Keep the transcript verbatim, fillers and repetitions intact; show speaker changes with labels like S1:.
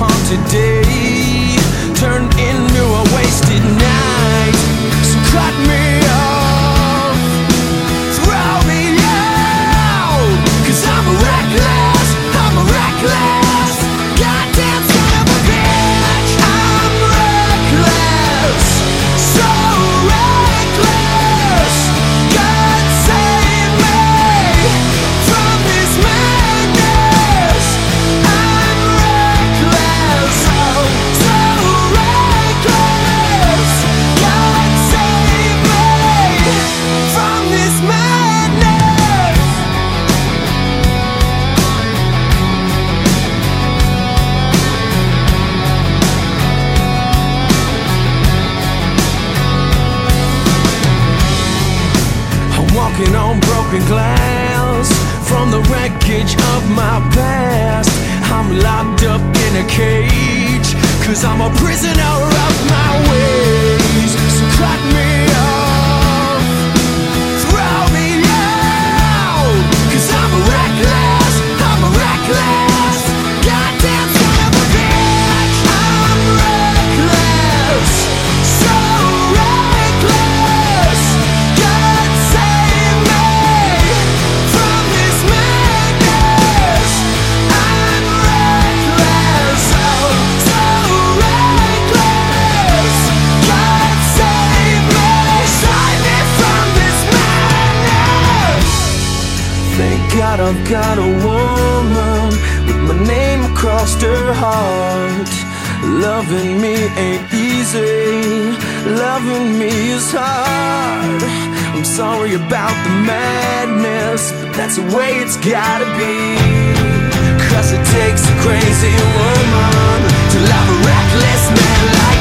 S1: haunted day turned into a wasted night. So cut me off, throw me out, 'cause I'm a reckless, I'm a reckless, goddamn son of a bitch. I'm reckless, so reckless. God save me from this madness. I'm reckless, oh, so reckless. God save me from this madness. I'm walking on broken glass from the wreckage of my past. I'm locked up in a cage, 'cause I'm a prisoner of my ways. So cut me off, throw me out, 'cause I'm a reckless, I'm a reckless, goddamn son of a bitch. I'm reckless, so reckless. God save me from this madness. I'm reckless, oh, so reckless. God save me, save me from this madness. Thank God I've got a woman with my name across her heart. Loving me ain't easy, loving me is hard. I'm sorry about the madness, but that's the way it's gotta be. 'Cause it takes a crazy woman to love a reckless man like